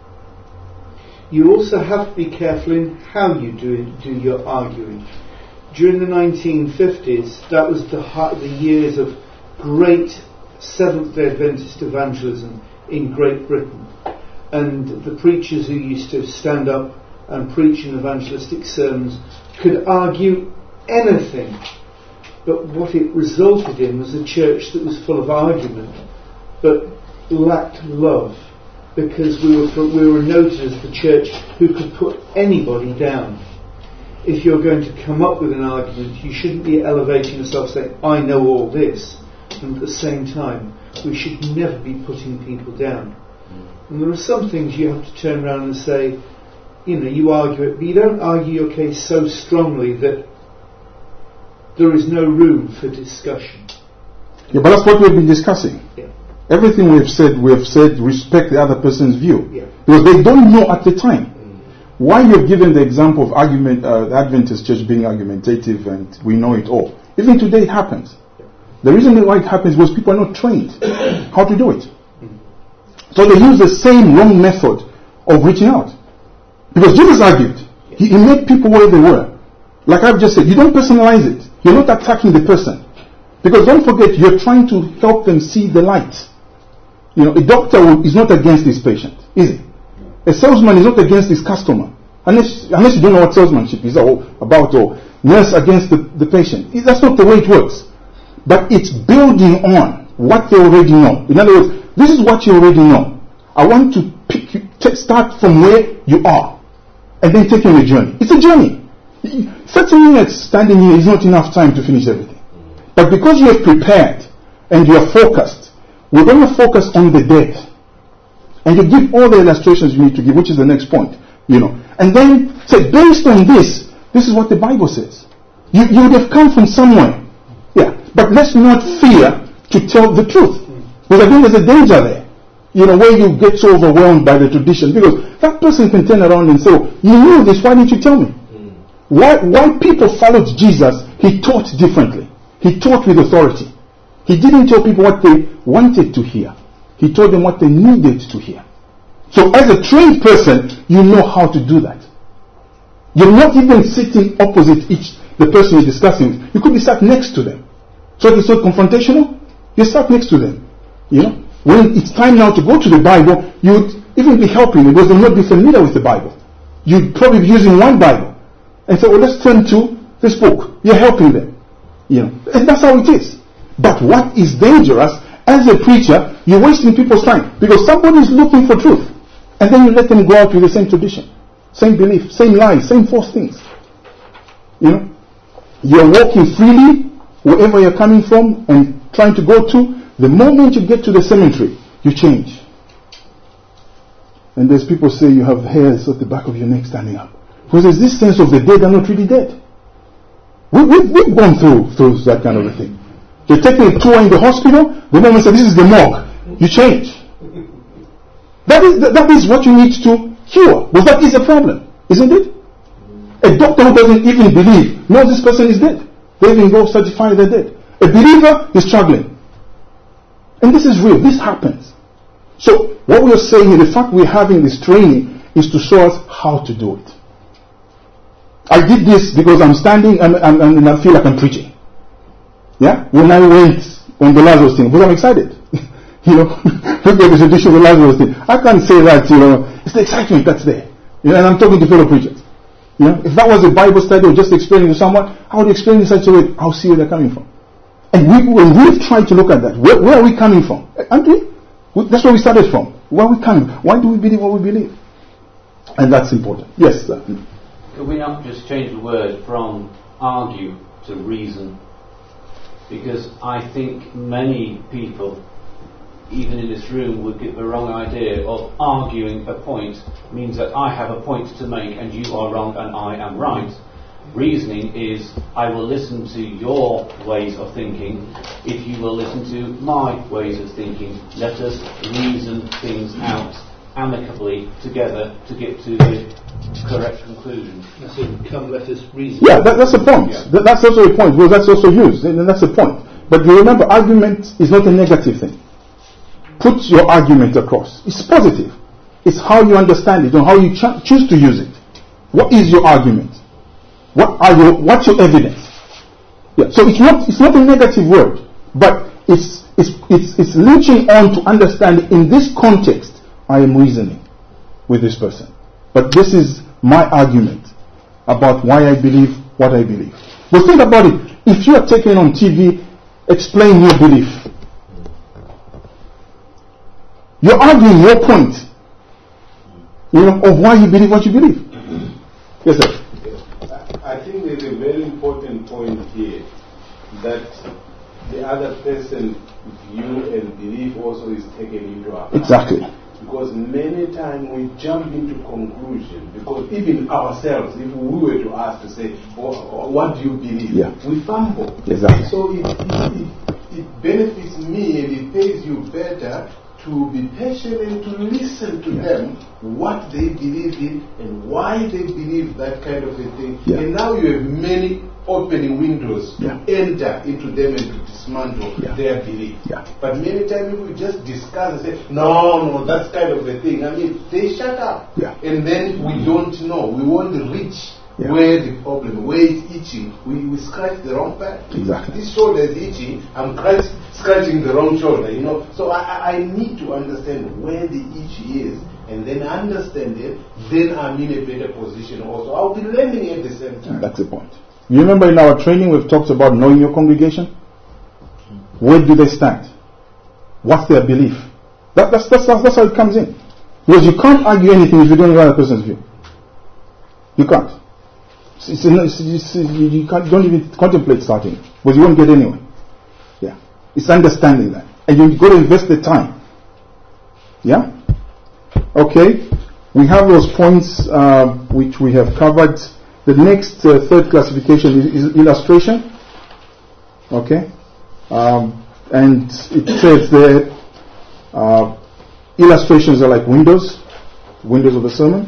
You also have to be careful in how you do your arguing. During the 1950s, that was the years of great Seventh-day Adventist evangelism in Great Britain. And the preachers who used to stand up and preach in evangelistic sermons could argue anything. But what it resulted in was a church that was full of argument, but lacked love. Because we were noted as the church who could put anybody down. If you're going to come up with an argument, you shouldn't be elevating yourself saying, I know all this. And at the same time, we should never be putting people down. And there are some things you have to turn around and say, you know, you argue it, but you don't argue your case so strongly that there is no room for discussion. Yeah, but that's what we've been discussing. Yeah. Everything we have said respect the other person's view. Yeah. Because they don't know at the time. Why you've given the example of argument, the Adventist church being argumentative and we know it all. Even today it happens. Yeah. The reason why it happens was people are not trained how to do it. So they use the same wrong method of reaching out. Because Jesus argued. He made people where they were. Like I've just said, you don't personalize it. You're not attacking the person. Because don't forget, you're trying to help them see the light. You know, a doctor is not against his patient, is he? A salesman is not against his customer. Unless you don't know what salesmanship is all about, or nurse against the patient. That's not the way it works. But it's building on what they already know. In other words, this is what you already know. I want to start from where you are and then take you on a journey. It's a journey. 30 minutes standing here is not enough time to finish everything. But because you have prepared and you are focused, we're going to focus on the dead. And you give all the illustrations you need to give, which is the next point. You know. And then say, based on this is what the Bible says. You would have come from somewhere. Yeah. But let's not fear to tell the truth. Because I think there's a danger there. You know, where you get so overwhelmed by the tradition. Because that person can turn around and say, oh, you knew this, why didn't you tell me? Why people followed Jesus, he taught differently. He taught with authority. He didn't tell people what they wanted to hear. He told them what they needed to hear. So as a trained person, you know how to do that. You're not even sitting opposite the person you're discussing with. You could be sat next to them. So if it's not confrontational, you sat next to them. You know, when it's time now to go to the Bible, you'd even be helping them because they'll not be familiar with the Bible. You'd probably be using one Bible and say, well, let's turn to this book. You're helping them. You know, and that's how it is. But what is dangerous, as a preacher, you're wasting people's time because somebody is looking for truth, and then you let them go out with the same tradition, same belief, same lies, same false things. You know, you're walking freely wherever you're coming from and trying to go to. The moment you get to the cemetery, you change. And there's people say you have hairs at the back of your neck standing up. Because there's this sense of the dead are not really dead. We've gone through that kind of a thing. They're taking a tour in the hospital. The moment says, this is the morgue. You change. That is what you need to cure. Because that is a problem, isn't it? A doctor who doesn't even believe knows this person is dead. They even go certify they're dead. A believer is struggling. And this is real. This happens. So what we are saying is the fact we're having this training is to show us how to do it. I did this because I'm standing and I feel like I'm preaching. Yeah? When I went on the Lazarus thing, because I'm excited. Look at the tradition of the Lazarus thing. I can't say that, it's the excitement that's there. And I'm talking to fellow preachers. If that was a Bible study or just explaining to someone, I would explain in such a way, I'll see where they're coming from. And when we've tried to look at that, where are we coming from? Aren't we? That's where we started from. Where are we coming? Why do we believe what we believe? And that's important. Yes, sir. Could we not just change the word from argue to reason? Because I think many people, even in this room, would get the wrong idea of arguing a point means that I have a point to make and you are wrong and I am right. Reasoning is I will listen to your ways of thinking if you will listen to my ways of thinking. Let us reason things out amicably together to get to the correct conclusion. That's it. Come, let us reason. Yeah, that's the point. Yeah. That's also a point. Well, that's also used, and that's the point. But you remember, argument is not a negative thing. Put your argument across. It's positive. It's how you understand it and how you choose to use it. What is your argument? What's your evidence? Yeah. So it's not a negative word, but it's reaching on to understand in this context I am reasoning with this person. But this is my argument about why I believe what I believe. But think about it. If you are taken on TV, explain your belief. You're arguing your point, of why you believe what you believe. Yes, sir. I think there's a very important point here that the other person's view and belief also is taken into account. Exactly. Because many times we jump into conclusion, because even ourselves, if we were to ask to say, what do you believe? Yeah. We fumble. Exactly. So it benefits me and it pays you better to be patient and to listen to them, what they believe in and why they believe that kind of a thing. Yeah. And now you have many opening windows to enter into them and to dismantle their belief. Yeah. But many times if we just discuss and say, no, that's kind of a thing. I mean, they shut up. Yeah. And then we don't know. We won't reach where the problem, where it's itching. We scratch the wrong part. Exactly. This shoulder is itching. I'm scratching the wrong shoulder, So I need to understand where the itch is and then understand it. Then I'm in a better position also. I'll be learning at the same time. That's the point. You remember in our training we've talked about knowing your congregation? Where do they stand? What's their belief? That's how it comes in. Because you can't argue anything if you don't know the other person's view. You can't. You don't even contemplate starting it, because you won't get anywhere. Yeah, it's understanding that, and you've got to invest the time. Yeah. Okay, we have those points which we have covered. The next third classification is illustration. Okay, and it says there illustrations are like windows of a sermon.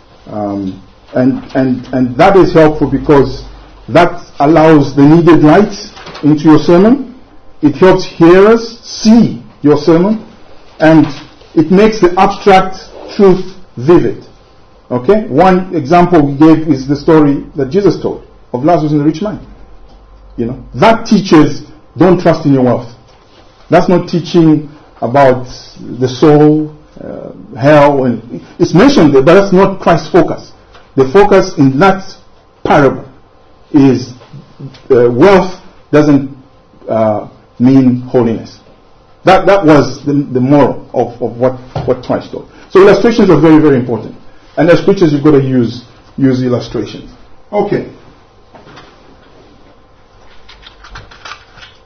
And that is helpful because that allows the needed light into your sermon. It helps hearers see your sermon, and it makes the abstract truth vivid. Okay? One example we gave is the story that Jesus told of Lazarus and the rich man. That teaches don't trust in your wealth. That's not teaching about the soul, hell, and it's mentioned there, but that's not Christ's focus. The focus in that parable is wealth doesn't mean holiness. That was the moral of what Christ taught. So illustrations are very, very important. And as preachers, you've got to use illustrations. Okay.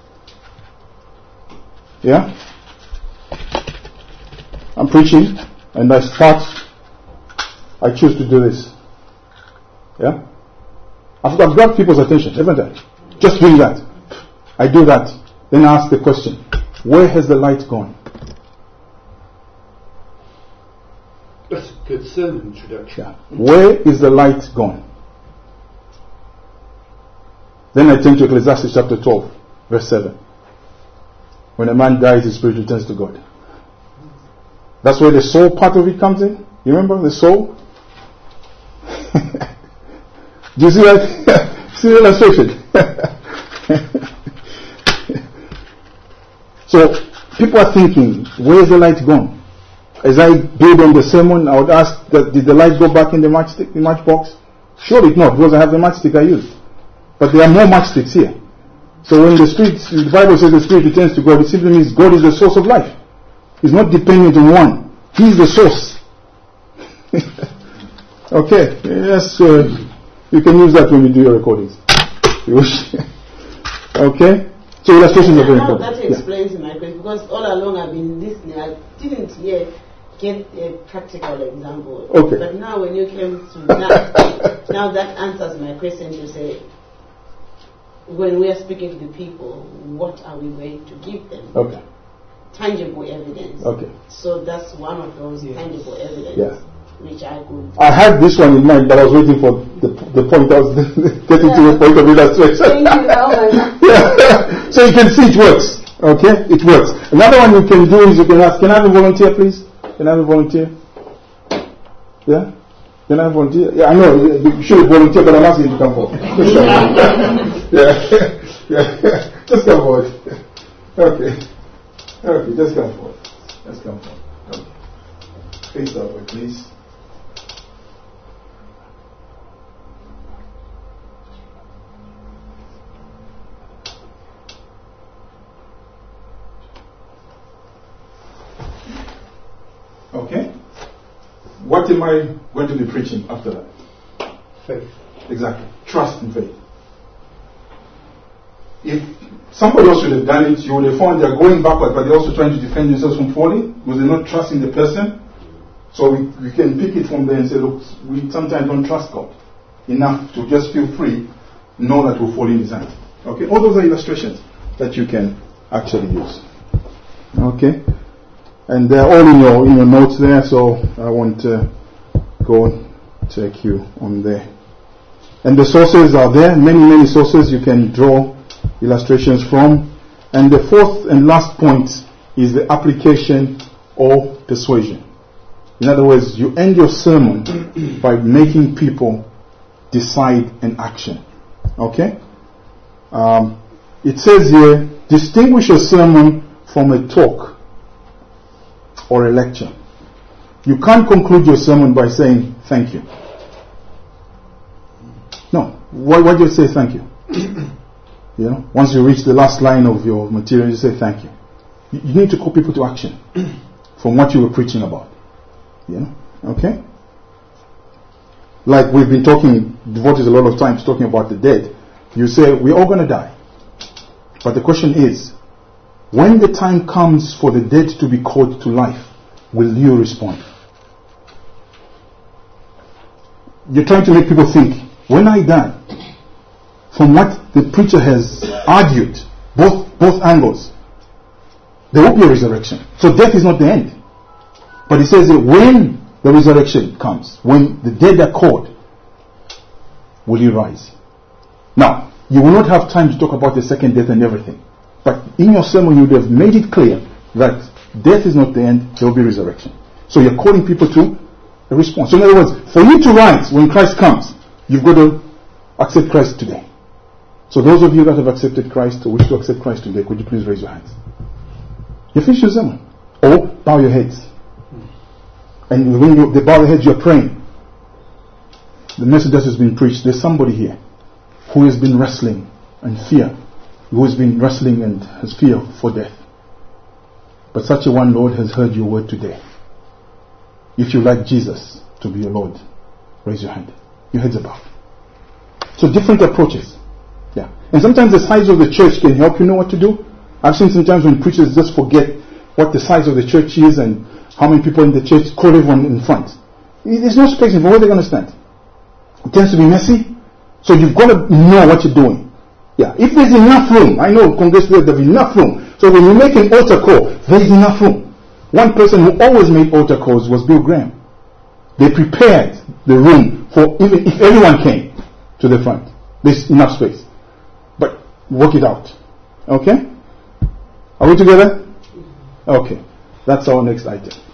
Yeah? I'm preaching. and I choose to do this. Yeah? I've got people's attention, haven't I? Just doing that. I do that. Then I ask the question, where has the light gone? That's a good sermon introduction. Yeah. Where is the light gone? Then I turn to Ecclesiastes chapter 12, verse 7. When a man dies, his spirit returns to God. That's where the soul part of it comes in. You remember the soul? Do you see that? See the illustration? So people are thinking, where is the light gone? As I build on the sermon, I would ask, did the light go back in the matchbox? Surely not, because I have the matchstick I use. But there are more matchsticks here. So when the Bible says the Spirit returns to God, it simply means God is the source of life. He's not dependent on one. He is the source. Okay, yes, you can use that when you do your recordings. Okay? So illustrations are very important. That explains my question, because all along I've been listening. I didn't get a practical example. Okay. But now when you came to that, now that answers my question to say, when we are speaking to the people, what are we going to give them? Okay. Tangible evidence. Okay. So that's one of those tangible evidence, which I could. I had this one in mind, but I was waiting for the point. I was getting to the point of illustration. Thank you. So you can see it works. Okay, it works. Another one you can do is you can ask, can I have a volunteer, please? Can I have a volunteer? Yeah? Can I have a volunteer? Yeah, I know you should volunteer, but I'm asking you to come forward. Yeah. Just come forward. Okay, just come forward. Just come forward. Okay. Face that way, please. Okay. What am I going to be preaching after that? Faith. Exactly. Trust and faith. If somebody else would have done it, you would have found they're going backward, but they're also trying to defend themselves from falling because they're not trusting the person. So we can pick it from there and say, look, we sometimes don't trust God enough to just feel free, know that we'll fall in His hands. Okay. All those are illustrations that you can actually use. Okay. And they're all in your notes there, so I won't go and take you on there. And the sources are there, many sources you can draw illustrations from. And the fourth and last point is the application or persuasion. In other words, you end your sermon by making people decide an action. Okay? It says here, distinguish a sermon from a talk or a lecture. You can't conclude your sermon by saying thank you. No. Why do you say thank you? You know, once you reach the last line of your material, you say thank you. You need to call people to action from what you were preaching about. You know? Okay? Like we've been devoted a lot of time to talking about the dead. You say, we're all going to die. But the question is, when the time comes for the dead to be called to life, will you respond? You're trying to make people think, when I die, from what the preacher has argued, both angles, there will be a resurrection. So death is not the end. But he says that when the resurrection comes, when the dead are called, will you rise? Now, you will not have time to talk about the second death and everything. But in your sermon, you would have made it clear that death is not the end, there will be resurrection. So you're calling people to a response. So in other words, for you to rise when Christ comes, you've got to accept Christ today. So those of you that have accepted Christ or wish to accept Christ today, could you please raise your hands? You finish your sermon. Or bow your heads. And when they bow their heads, you're praying. The message that has been preached, there's somebody here who has been wrestling and fear, who has been wrestling and has fear for death. But such a one, Lord, has heard your word today. If you like Jesus to be your Lord, raise your hand. Your heads above. So different approaches. Yeah. And sometimes the size of the church can help you know what to do. I've seen sometimes when preachers just forget what the size of the church is and How many people in the church call everyone in front? There's no space in front. Where are they going to stand? It tends to be messy. So you've got to know what you're doing. Yeah. If there's enough room, I know Congress there's enough room. So when you make an altar call, there's enough room. One person who always made altar calls was Bill Graham. They prepared the room for even if everyone came to the front. There's enough space. But work it out. Okay? Are we together? Okay. That's our next item.